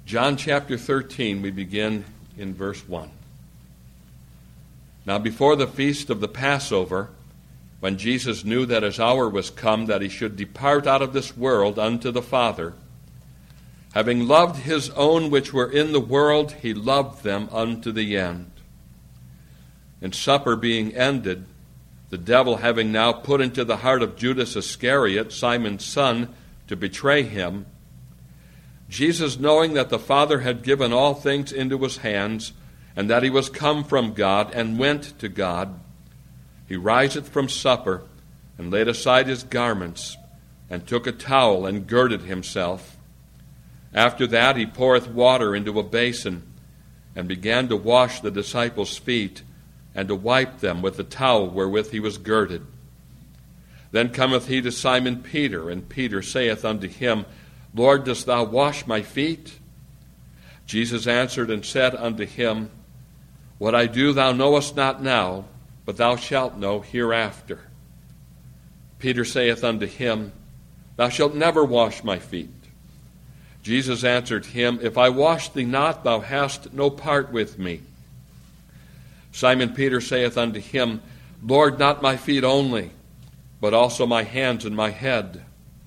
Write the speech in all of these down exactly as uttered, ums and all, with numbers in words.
John chapter thirteen, we begin in verse one. Now before the feast of the Passover, when Jesus knew that his hour was come, that he should depart out of this world unto the Father, having loved his own which were in the world, he loved them unto the end. And supper being ended, the devil having now put into the heart of Judas Iscariot, Simon's son, to betray him, Jesus, knowing that the Father had given all things into his hands, and that he was come from God and went to God, he riseth from supper, and laid aside his garments, and took a towel, and girded himself. After that he poureth water into a basin, and began to wash the disciples' feet, and to wipe them with the towel wherewith he was girded. Then cometh he to Simon Peter, and Peter saith unto him, Lord, dost thou wash my feet? Jesus answered and said unto him, What I do thou knowest not now, but thou shalt know hereafter. Peter saith unto him, Thou shalt never wash my feet. Jesus answered him, If I wash thee not, thou hast no part with me. Simon Peter saith unto him, Lord, not my feet only, but also my hands and my head.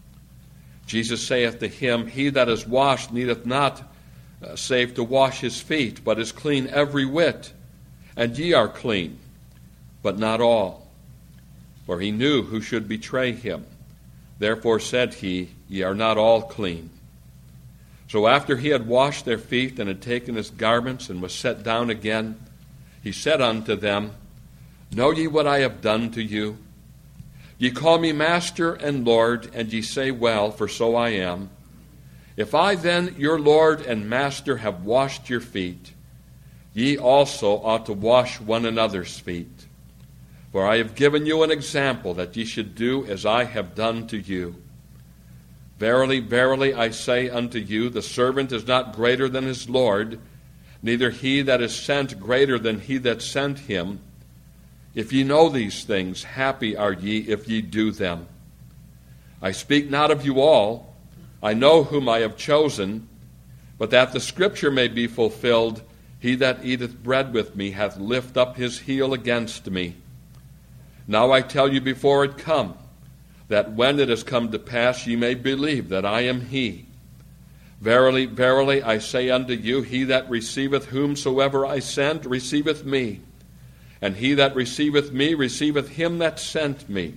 Jesus saith to him, He that is washed needeth not uh, save to wash his feet, but is clean every whit. And ye are clean, but not all. For he knew who should betray him. Therefore said he, Ye are not all clean. So after he had washed their feet, and had taken his garments, and was set down again, he said unto them, Know ye what I have done to you? Ye call me Master and Lord, and ye say, Well, for so I am. If I then, your Lord and Master, have washed your feet, ye also ought to wash one another's feet. For I have given you an example, that ye should do as I have done to you. Verily, verily, I say unto you, the servant is not greater than his Lord, neither he that is sent greater than he that sent him. If ye know these things, happy are ye if ye do them. I speak not of you all. I know whom I have chosen, but that the scripture may be fulfilled, He that eateth bread with me hath lift up his heel against me. Now I tell you before it come, that when it is come to pass ye may believe that I am he. Verily, verily, I say unto you, he that receiveth whomsoever I send receiveth me, and he that receiveth me receiveth him that sent me.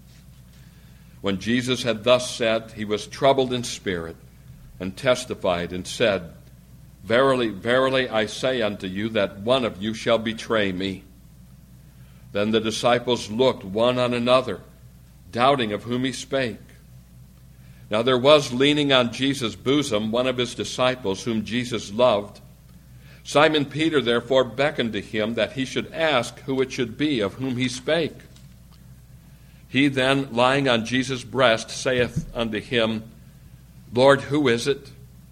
When Jesus had thus said, he was troubled in spirit, and testified, and said, Verily, verily, I say unto you, that one of you shall betray me. Then the disciples looked one on another, doubting of whom he spake. Now there was leaning on Jesus' bosom one of his disciples, whom Jesus loved. Simon Peter therefore beckoned to him that he should ask who it should be of whom he spake. He then, lying on Jesus' breast, saith unto him, Lord, who is it?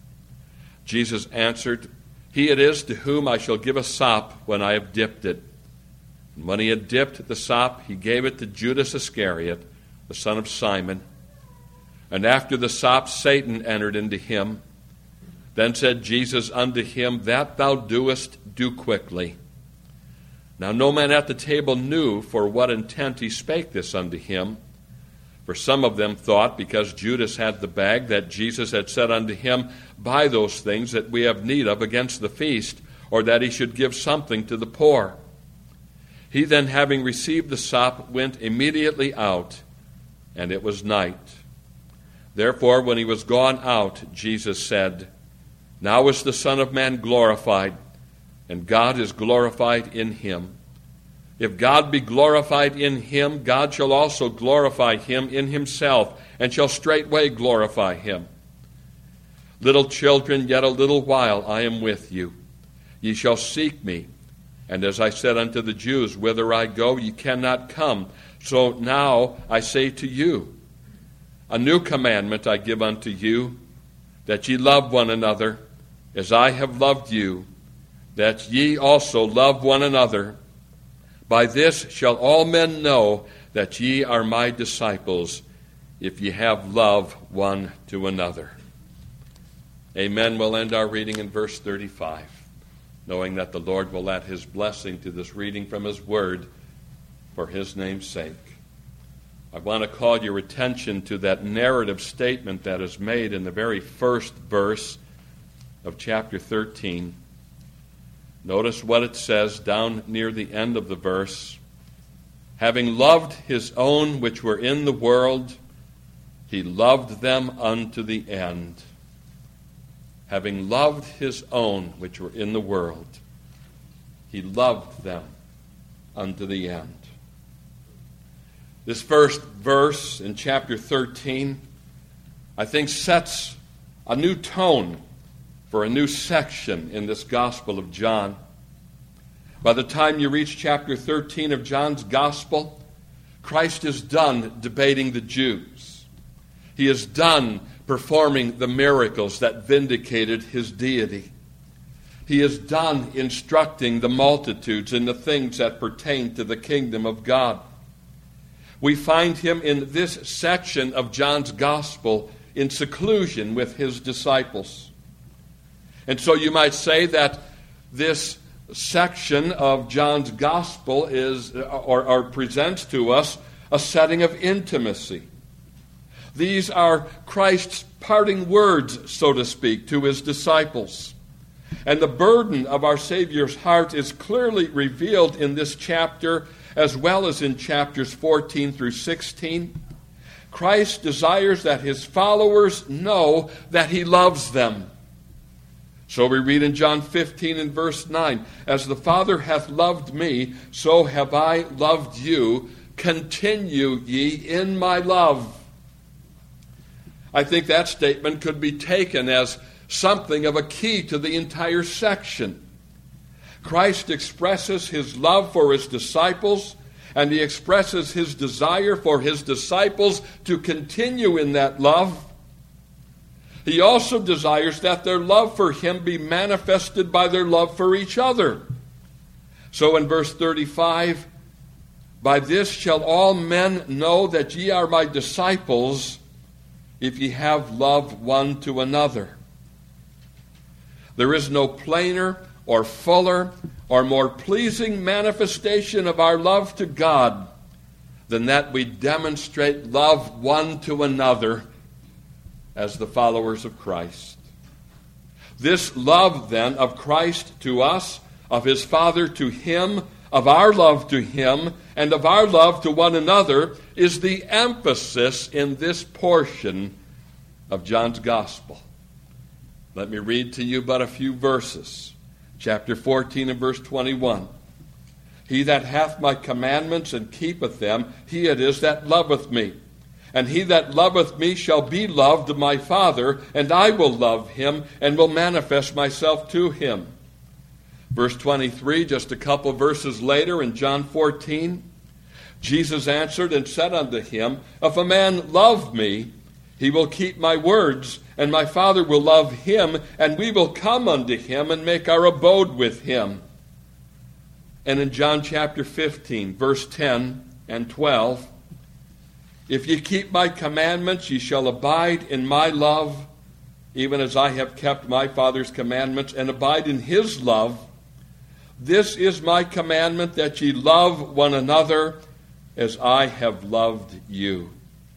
Jesus answered, He it is to whom I shall give a sop when I have dipped it. And when he had dipped the sop, he gave it to Judas Iscariot, the son of Simon. And after the sop, Satan entered into him. Then said Jesus unto him, That thou doest, do quickly. Now no man at the table knew for what intent he spake this unto him. For some of them thought, because Judas had the bag, that Jesus had said unto him, Buy those things that we have need of against the feast, or that he should give something to the poor. He then, having received the sop, went immediately out, and it was night. Therefore, when he was gone out, Jesus said, Now is the Son of Man glorified, and God is glorified in him. If God be glorified in him, God shall also glorify him in himself, and shall straightway glorify him. Little children, yet a little while I am with you. Ye shall seek me. And as I said unto the Jews, Whither I go, ye cannot come. So now I say to you, A new commandment I give unto you, that ye love one another, as I have loved you, that ye also love one another. By this shall all men know that ye are my disciples, if ye have love one to another. Amen. We'll end our reading in verse thirty-five, knowing that the Lord will add his blessing to this reading from his word for his name's sake. I want to call your attention to that narrative statement that is made in the very first verse of chapter thirteen. Notice what it says down near the end of the verse. Having loved his own which were in the world, he loved them unto the end. Having loved his own which were in the world, he loved them unto the end. This first verse in chapter thirteen, I think, sets a new tone for a new section in this Gospel of John. By the time you reach chapter thirteen of John's Gospel, Christ is done debating the Jews. He is done performing the miracles that vindicated his deity. He is done instructing the multitudes in the things that pertain to the kingdom of God. We find him in this section of John's Gospel in seclusion with his disciples. And so you might say that this section of John's Gospel is or, or presents to us a setting of intimacy. These are Christ's parting words, so to speak, to his disciples. And the burden of our Savior's heart is clearly revealed in this chapter, as well as in chapters fourteen through sixteen. Christ desires that his followers know that he loves them. So we read in John fifteen and verse nine, "As the Father hath loved me, so have I loved you. Continue ye in my love." I think that statement could be taken as something of a key to the entire section. Christ expresses his love for his disciples, and he expresses his desire for his disciples to continue in that love. He also desires that their love for him be manifested by their love for each other. So in verse thirty-five, "By this shall all men know that ye are my disciples, if ye have love one to another." There is no plainer or fuller or more pleasing manifestation of our love to God than that we demonstrate love one to another as the followers of Christ. This love, then, of Christ to us, of his Father to him, of our love to him, and of our love to one another, is the emphasis in this portion of John's Gospel. Let me read to you but a few verses. Chapter fourteen and verse twenty-one. "He that hath my commandments and keepeth them, he it is that loveth me. And he that loveth me shall be loved of my Father, and I will love him, and will manifest myself to him." Verse twenty-three, just a couple verses later in John fourteen, "Jesus answered and said unto him, If a man love me, he will keep my words, and my Father will love him, and we will come unto him and make our abode with him." And in John chapter fifteen, verse ten and twelve, "If ye keep my commandments, ye shall abide in my love, even as I have kept my Father's commandments, and abide in his love. This is my commandment, that ye love one another as I have loved you."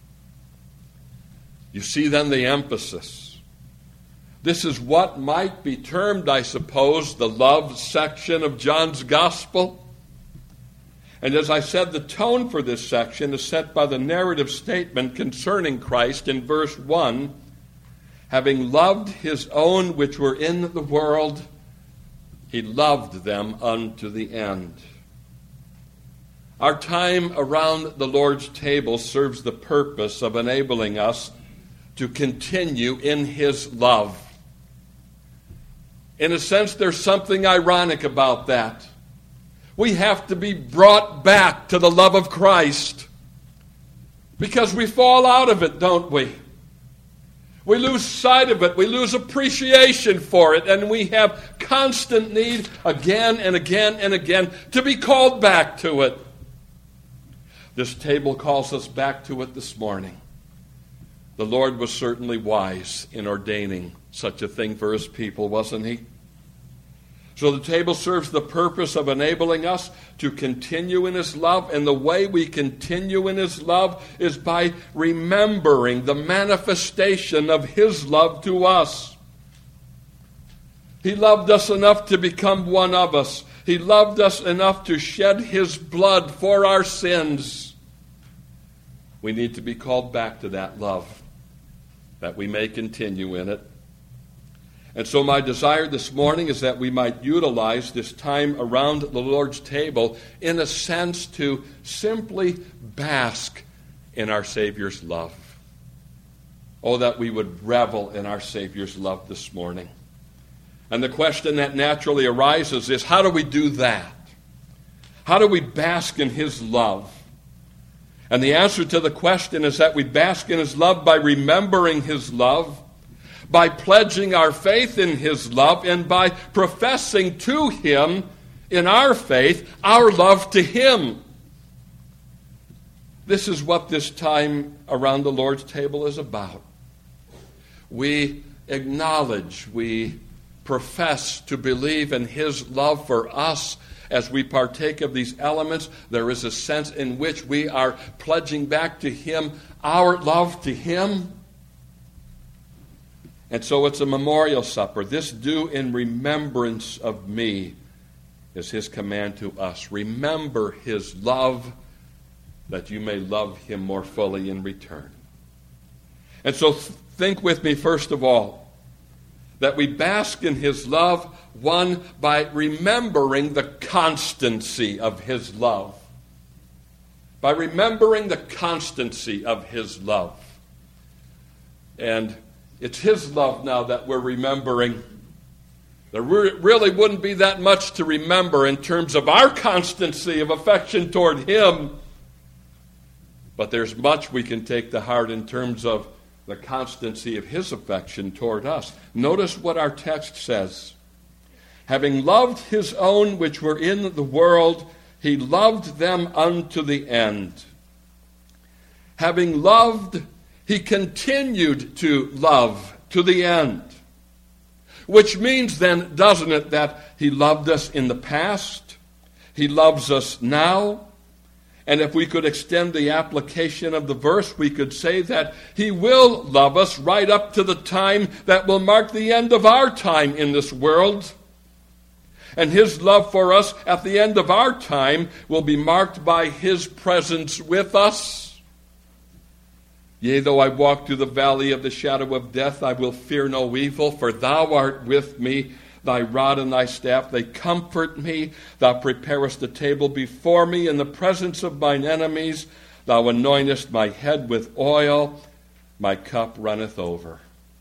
You see then the emphasis. This is what might be termed, I suppose, the love section of John's Gospel. And as I said, the tone for this section is set by the narrative statement concerning Christ in verse one. "Having loved his own which were in the world, he loved them unto the end." Our time around the Lord's table serves the purpose of enabling us to continue in his love. In a sense, there's something ironic about that. We have to be brought back to the love of Christ because we fall out of it, don't we? We lose sight of it. We lose appreciation for it. And we have constant need again and again and again to be called back to it. This table calls us back to it this morning. The Lord was certainly wise in ordaining such a thing for his people, wasn't he? So the table serves the purpose of enabling us to continue in his love, and the way we continue in his love is by remembering the manifestation of his love to us. He loved us enough to become one of us. He loved us enough to shed his blood for our sins. We need to be called back to that love, that we may continue in it. And so my desire this morning is that we might utilize this time around the Lord's table in a sense to simply bask in our Savior's love. Oh, that we would revel in our Savior's love this morning. And the question that naturally arises is, how do we do that? How do we bask in his love? And the answer to the question is that we bask in his love by remembering his love, by pledging our faith in his love, and by professing to him in our faith our love to him. This is what this time around the Lord's table is about. We acknowledge, we profess to believe in his love for us. As we partake of these elements, there is a sense in which we are pledging back to him our love to him. And so it's a memorial supper. This do in remembrance of me is his command to us. Remember his love, that you may love him more fully in return. And so think with me, first of all, that we bask in his love, one, by remembering the constancy of his love. By remembering the constancy of his love. And it's his love now that we're remembering. There really wouldn't be that much to remember in terms of our constancy of affection toward him. But there's much we can take to heart in terms of the constancy of his affection toward us. Notice what our text says. Having loved his own which were in the world, he loved them unto the end. Having loved, he continued to love to the end. Which means then, doesn't it, that he loved us in the past, he loves us now, and if we could extend the application of the verse, we could say that he will love us right up to the time that will mark the end of our time in this world. And his love for us at the end of our time will be marked by his presence with us. Yea, though I walk through the valley of the shadow of death, I will fear no evil, for thou art with me. Thy rod and thy staff, they comfort me. Thou preparest a table before me in the presence of mine enemies. Thou anointest my head with oil. My cup runneth over.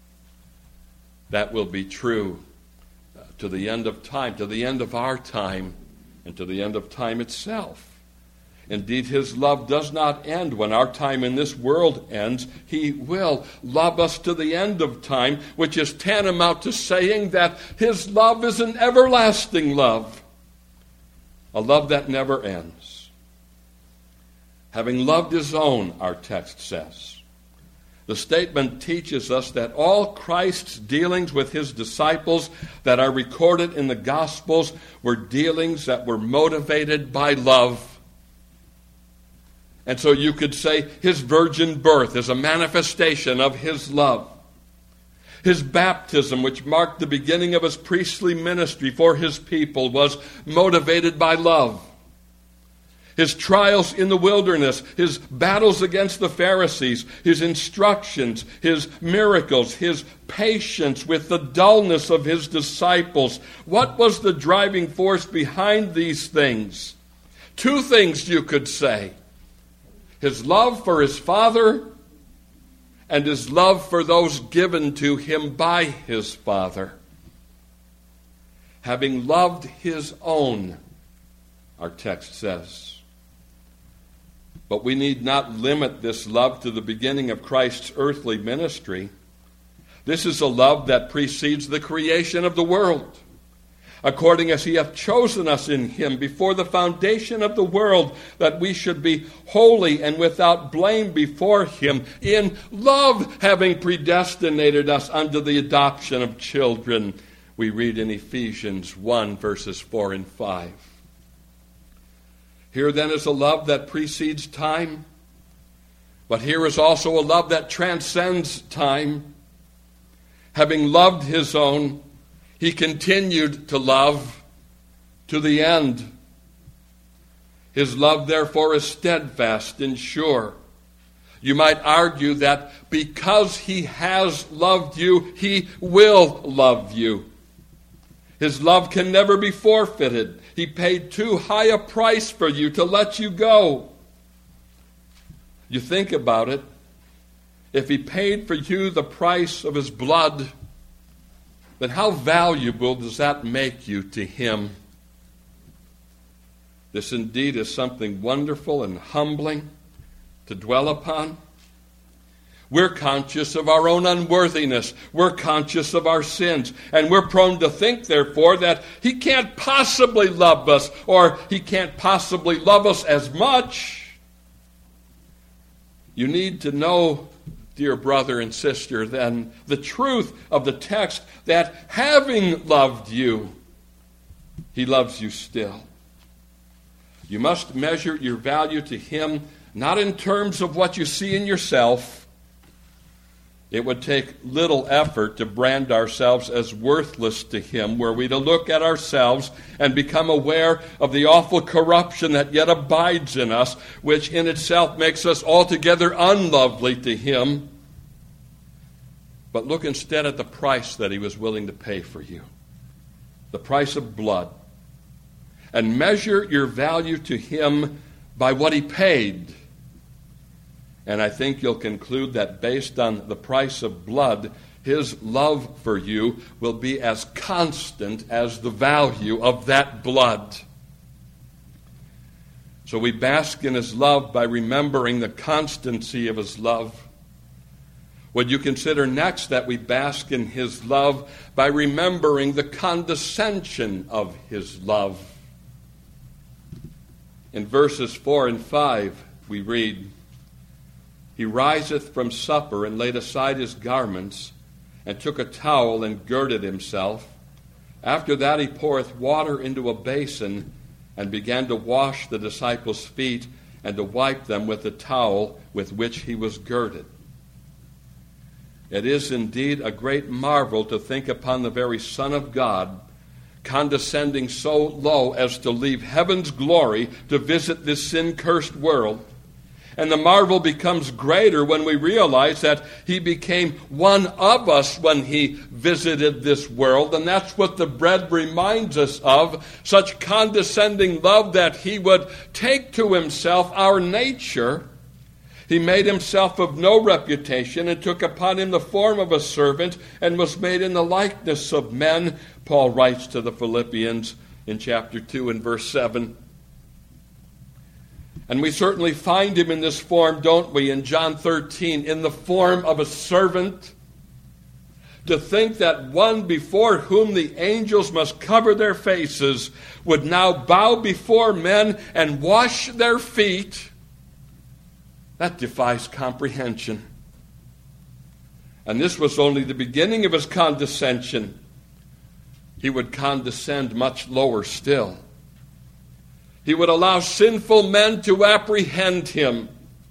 That will be true to the end of time, to the end of our time, and to the end of time itself. Indeed, his love does not end when our time in this world ends. He will love us to the end of time, which is tantamount to saying that his love is an everlasting love, a love that never ends. Having loved his own, our text says. The statement teaches us that all Christ's dealings with his disciples that are recorded in the Gospels were dealings that were motivated by love. And so you could say his virgin birth is a manifestation of his love. His baptism, which marked the beginning of his priestly ministry for his people, was motivated by love. His trials in the wilderness, his battles against the Pharisees, his instructions, his miracles, his patience with the dullness of his disciples. What was the driving force behind these things? Two things you could say. His love for his Father and his love for those given to him by his Father. Having loved his own, our text says. But we need not limit this love to the beginning of Christ's earthly ministry. This is a love that precedes the creation of the world. according as he hath chosen us in him before the foundation of the world, that we should be holy and without blame before him, in love having predestinated us unto the adoption of children. We read in Ephesians one, verses four and five. Here then is a love that precedes time, but here is also a love that transcends time. Having loved his own, he continued to love to the end. His love, therefore, is steadfast and sure. You might argue that because he has loved you, he will love you. His love can never be forfeited. He paid too high a price for you to let you go. You think about it. If he paid for you the price of his blood, then how valuable does that make you to him? This indeed is something wonderful and humbling to dwell upon. We're conscious of our own unworthiness. We're conscious of our sins. And we're prone to think, therefore, that he can't possibly love us, or he can't possibly love us as much. You need to know, dear brother and sister, then, the truth of the text that having loved you, he loves you still. You must measure your value to him not in terms of what you see in yourself. It would take little effort to brand ourselves as worthless to him, were we to look at ourselves and become aware of the awful corruption that yet abides in us, which in itself makes us altogether unlovely to him. But look instead at the price that he was willing to pay for you, the price of blood, and measure your value to him by what he paid. And I think you'll conclude that based on the price of blood, his love for you will be as constant as the value of that blood. So we bask in his love by remembering the constancy of his love. Would you consider next that we bask in his love by remembering the condescension of his love? In verses four and five, we read, He riseth from supper, and laid aside his garments, and took a towel, and girded himself. After that he poureth water into a basin, and began to wash the disciples' feet, and to wipe them with the towel with which he was girded. It is indeed a great marvel to think upon the very Son of God condescending so low as to leave heaven's glory to visit this sin-cursed world. And the marvel becomes greater when we realize that he became one of us when he visited this world. And that's what the bread reminds us of, such condescending love that he would take to himself our nature. He made himself of no reputation and took upon him the form of a servant and was made in the likeness of men, Paul writes to the Philippians in chapter two and verse seven. And we certainly find him in this form, don't we, in John thirteen, in the form of a servant. To think that one before whom the angels must cover their faces would now bow before men and wash their feet, that defies comprehension. And this was only the beginning of his condescension. He would condescend much lower still. He would allow sinful men to apprehend him.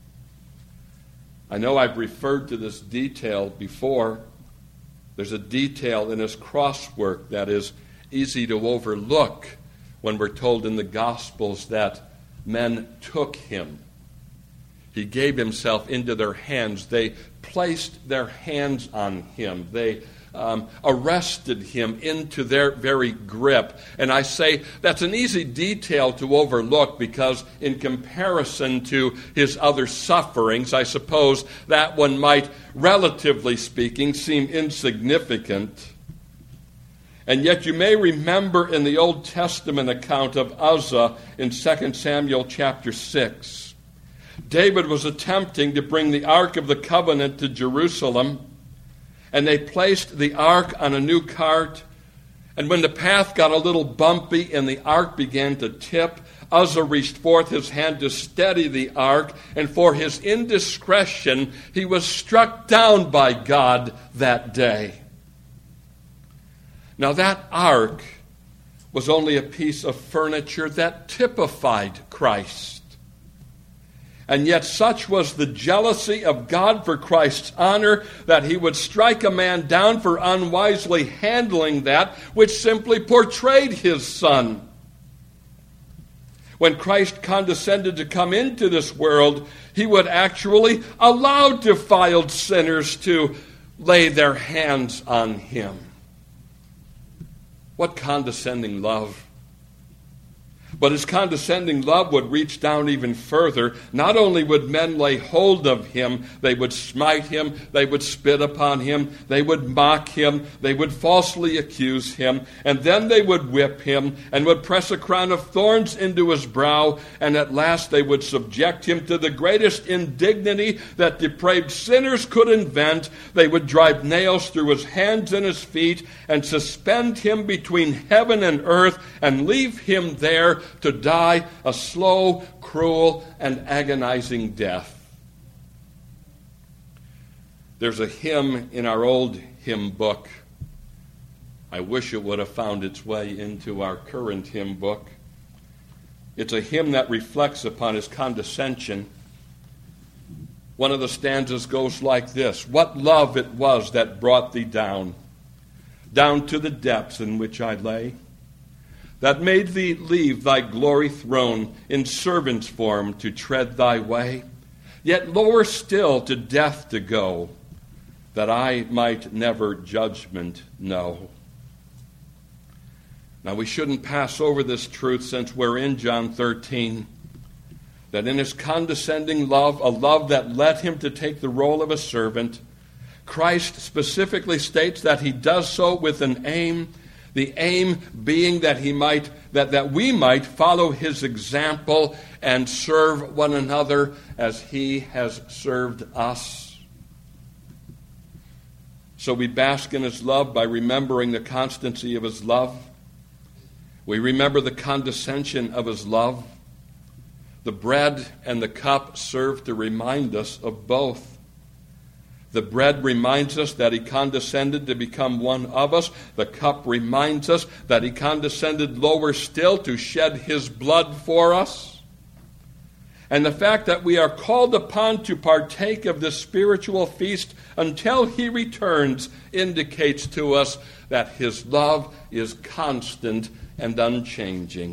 I know I've referred to this detail before. There's a detail in his crosswork that is easy to overlook when we're told in the Gospels that men took him. He gave himself into their hands. They placed their hands on him. They um, arrested him into their very grip. And I say that's an easy detail to overlook because in comparison to his other sufferings, I suppose that one might, relatively speaking, seem insignificant. And yet you may remember in the Old Testament account of Uzzah in Second Samuel chapter six, David was attempting to bring the Ark of the Covenant to Jerusalem, and they placed the ark on a new cart, And when the path got a little bumpy and the ark began to tip, Uzzah reached forth his hand to steady the ark, and for his indiscretion, he was struck down by God that day. Now that ark was only a piece of furniture that typified Christ. And yet such was the jealousy of God for Christ's honor that he would strike a man down for unwisely handling that which simply portrayed his Son. When Christ condescended to come into this world, he would actually allow defiled sinners to lay their hands on him. What condescending love! But his condescending love would reach down even further. Not only would men lay hold of him, they would smite him, they would spit upon him, they would mock him, they would falsely accuse him, and then they would whip him and would press a crown of thorns into his brow, and at last they would subject him to the greatest indignity that depraved sinners could invent. They would drive nails through his hands and his feet and suspend him between heaven and earth and leave him there to die a slow, cruel, and agonizing death. There's a hymn in our old hymn book. I wish it would have found its way into our current hymn book. It's a hymn that reflects upon his condescension. One of the stanzas goes like this: "What love it was that brought thee down, down to the depths in which I lay, that made thee leave thy glory throne in servant's form to tread thy way, yet lower still to death to go, that I might never judgment know." Now we shouldn't pass over this truth, since we're in John thirteen, that in his condescending love, a love that led him to take the role of a servant, Christ specifically states that he does so with an aim. The aim being that he might, that, that we might follow his example and serve one another as he has served us. So we bask in his love by remembering the constancy of his love. We remember the condescension of his love. The bread and the cup serve to remind us of both. The bread reminds us that he condescended to become one of us. The cup reminds us that he condescended lower still to shed his blood for us. And the fact that we are called upon to partake of this spiritual feast until he returns indicates to us that his love is constant and unchanging.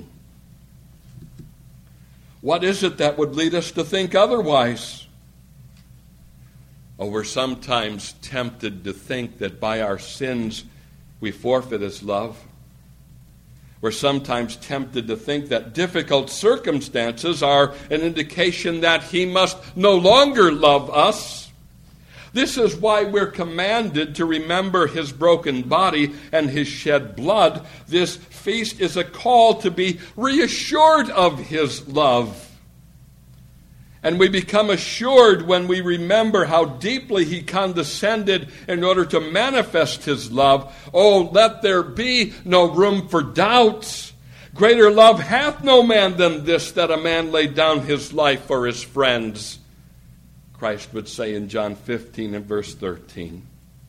What is it that would lead us to think otherwise? Oh, we're sometimes tempted to think that by our sins we forfeit his love. We're sometimes tempted to think that difficult circumstances are an indication that he must no longer love us. This is why we're commanded to remember his broken body and his shed blood. This feast is a call to be reassured of his love. And we become assured when we remember how deeply he condescended in order to manifest his love. Oh, let there be no room for doubts. Greater love hath no man than this, that a man lay down his life for his friends, Christ would say in John fifteen and verse thirteen.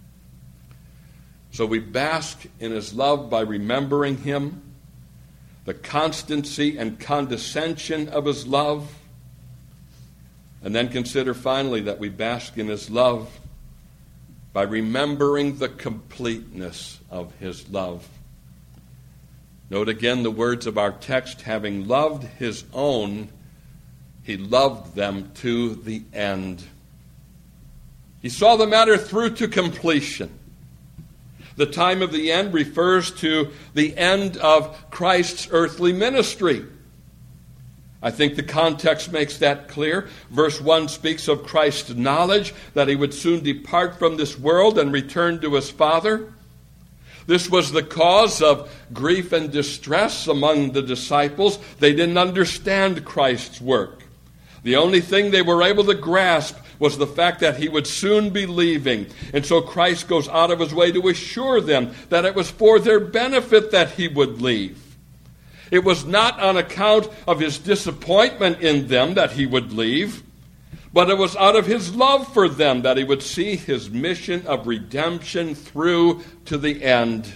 So we bask in his love by remembering him, the constancy and condescension of his love. And then consider finally that we bask in his love by remembering the completeness of his love. Note again the words of our text: having loved his own, he loved them to the end. He saw the matter through to completion. The time of the end refers to the end of Christ's earthly ministry. I think the context makes that clear. Verse one speaks of Christ's knowledge that he would soon depart from this world and return to his Father. This was the cause of grief and distress among the disciples. They didn't understand Christ's work. The only thing they were able to grasp was the fact that he would soon be leaving. And so Christ goes out of his way to assure them that it was for their benefit that he would leave. It was not on account of his disappointment in them that he would leave, but it was out of his love for them that he would see his mission of redemption through to the end.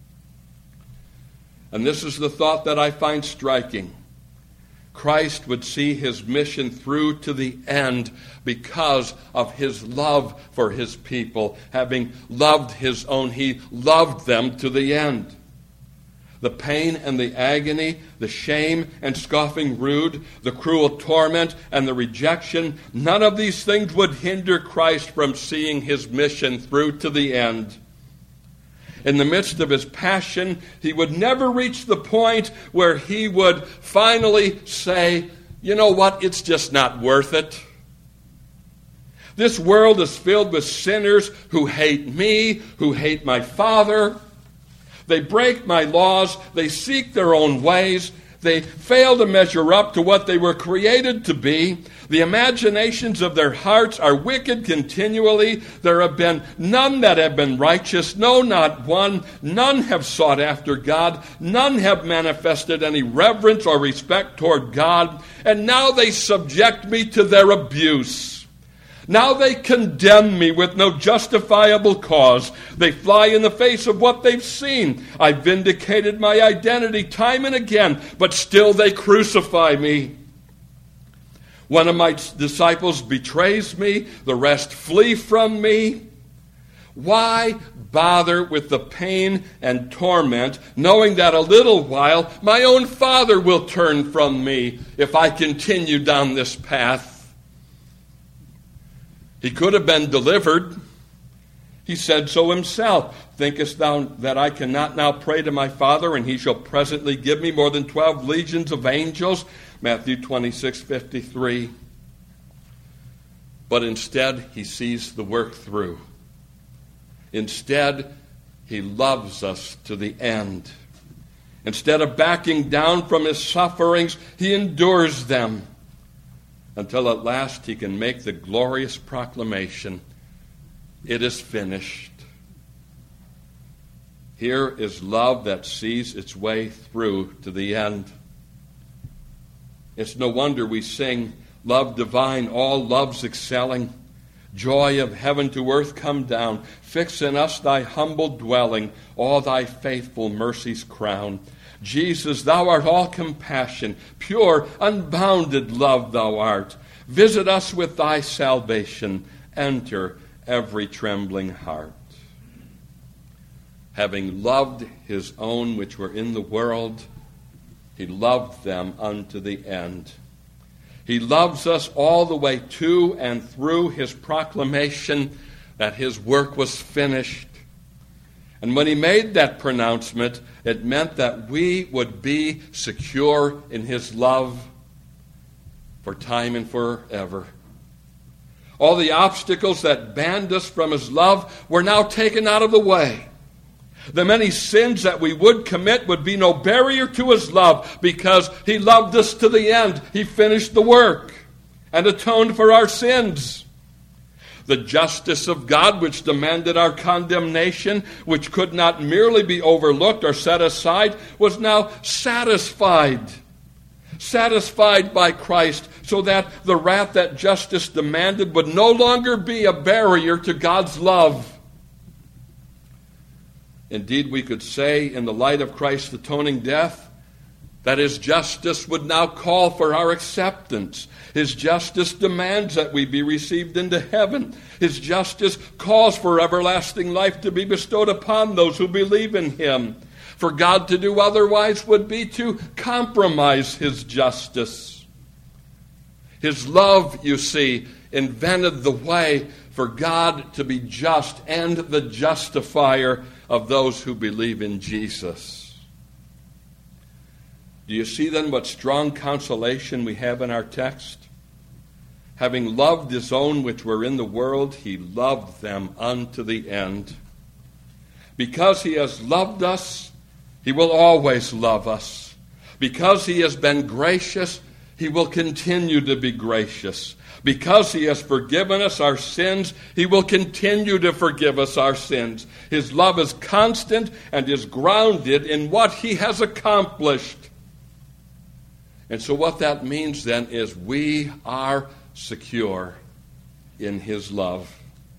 And this is the thought that I find striking. Christ would see his mission through to the end because of his love for his people. Having loved his own, he loved them to the end. The pain and the agony, the shame and scoffing rude, the cruel torment and the rejection, none of these things would hinder Christ from seeing his mission through to the end. In the midst of his passion, he would never reach the point where he would finally say, you know what, it's just not worth it. This world is filled with sinners who hate me, who hate my Father. They break my laws. They seek their own ways. They fail to measure up to what they were created to be. The imaginations of their hearts are wicked continually. There have been none that have been righteous, no, not one. None have sought after God. None have manifested any reverence or respect toward God. And now they subject me to their abuse. Now they condemn me with no justifiable cause. They fly in the face of what they've seen. I vindicated my identity time and again, but still they crucify me. One of my disciples betrays me. The rest flee from me. Why bother with the pain and torment, knowing that a little while my own Father will turn from me if I continue down this path? He could have been delivered. He said so himself. Thinkest thou that I cannot now pray to my Father, and he shall presently give me more than twelve legions of angels? Matthew twenty-six fifty-three. But instead, he sees the work through. Instead, he loves us to the end. Instead of backing down from his sufferings, he endures them, until at last he can make the glorious proclamation, it is finished. Here is love that sees its way through to the end. It's no wonder we sing, love divine, all loves excelling, joy of heaven to earth come down, fix in us thy humble dwelling, all thy faithful mercies crown. Jesus, thou art all compassion, pure, unbounded love thou art. Visit us with thy salvation, enter every trembling heart. Having loved his own which were in the world, he loved them unto the end. He loves us all the way to and through his proclamation that his work was finished. And when he made that pronouncement, it meant that we would be secure in his love for time and forever. All the obstacles that banned us from his love were now taken out of the way. The many sins that we would commit would be no barrier to his love because he loved us to the end. He finished the work and atoned for our sins. The justice of God, which demanded our condemnation, which could not merely be overlooked or set aside, was now satisfied. Satisfied by Christ, so that the wrath that justice demanded would no longer be a barrier to God's love. Indeed, we could say, in the light of Christ's atoning death, that his justice would now call for our acceptance. His justice demands that we be received into heaven. His justice calls for everlasting life to be bestowed upon those who believe in him. For God to do otherwise would be to compromise his justice. His love, you see, invented the way for God to be just and the justifier of those who believe in Jesus. Do you see then what strong consolation we have in our text? Having loved his own which were in the world, he loved them unto the end. Because he has loved us, he will always love us. Because he has been gracious, He will continue to be gracious. Because he has forgiven us our sins, he will continue to forgive us our sins. His love is constant and is grounded in what he has accomplished. And so what that means then is we are secure in his love.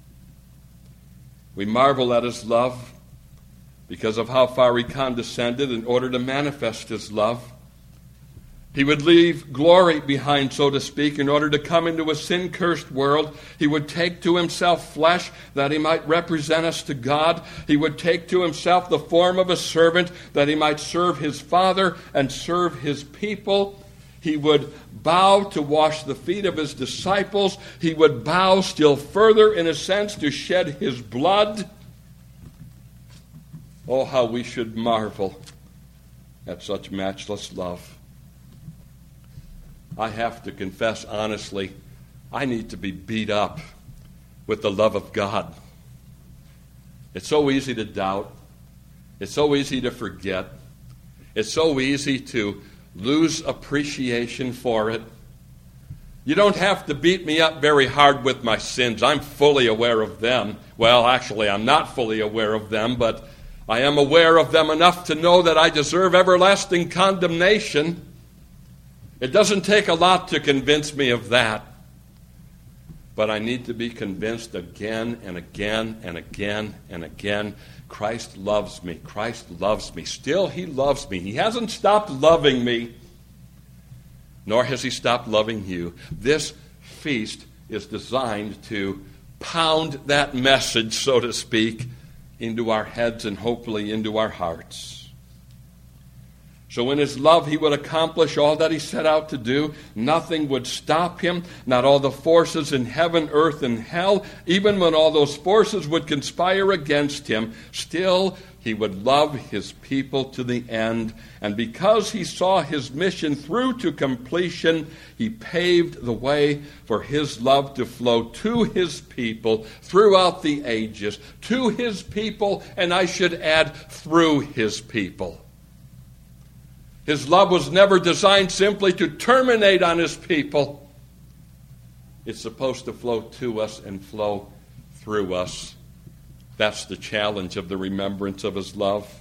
We marvel at his love because of how far he condescended in order to manifest his love. He would leave glory behind, so to speak, in order to come into a sin-cursed world. He would take to himself flesh that he might represent us to God. He would take to himself the form of a servant that he might serve his Father and serve his people. He would bow to wash the feet of his disciples. He would bow still further, in a sense, to shed his blood. Oh, how we should marvel at such matchless love. I have to confess honestly, I need to be beat up with the love of God. It's so easy to doubt. It's so easy to forget. It's so easy to lose appreciation for it. You don't have to beat me up very hard with my sins. I'm fully aware of them. Well, actually, I'm not fully aware of them, but I am aware of them enough to know that I deserve everlasting condemnation. It doesn't take a lot to convince me of that. But I need to be convinced again and again and again and again. Christ loves me. Christ loves me. Still, he loves me. He hasn't stopped loving me, nor has he stopped loving you. This feast is designed to pound that message, so to speak, into our heads and hopefully into our hearts. So in his love, he would accomplish all that he set out to do. Nothing would stop him, not all the forces in heaven, earth, and hell. Even when all those forces would conspire against him, still he would love his people to the end. And because he saw his mission through to completion, he paved the way for his love to flow to his people throughout the ages, to his people, and I should add, through his people. His love was never designed simply to terminate on his people. It's supposed to flow to us and flow through us. That's the challenge of the remembrance of his love.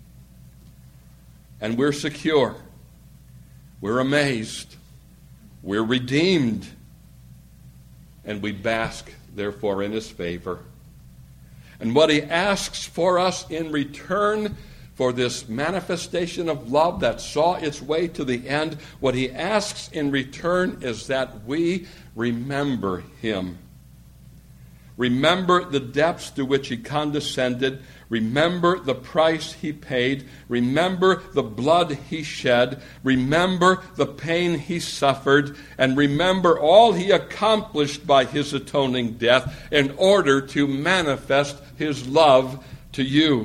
And we're secure. We're amazed. We're redeemed. And we bask, therefore, in his favor. And what he asks for us in return for this manifestation of love that saw its way to the end, what he asks in return is that we remember him. Remember the depths to which he condescended. Remember the price he paid. Remember the blood he shed. Remember the pain he suffered. And remember all he accomplished by his atoning death in order to manifest his love to you.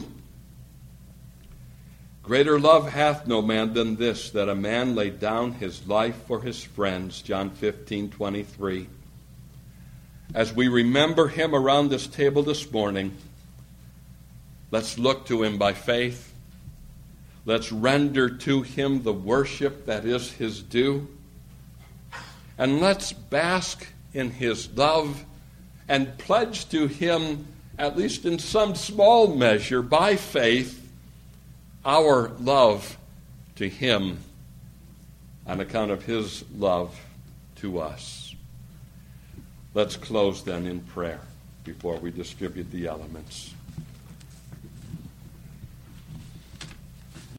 Greater love hath no man than this, that a man lay down his life for his friends. John fifteen twenty-three. As we remember him around this table this morning, let's look to him by faith. Let's render to him the worship that is his due. And let's bask in his love and pledge to him, at least in some small measure, by faith, our love to him on account of his love to us. Let's close then in prayer before we distribute the elements.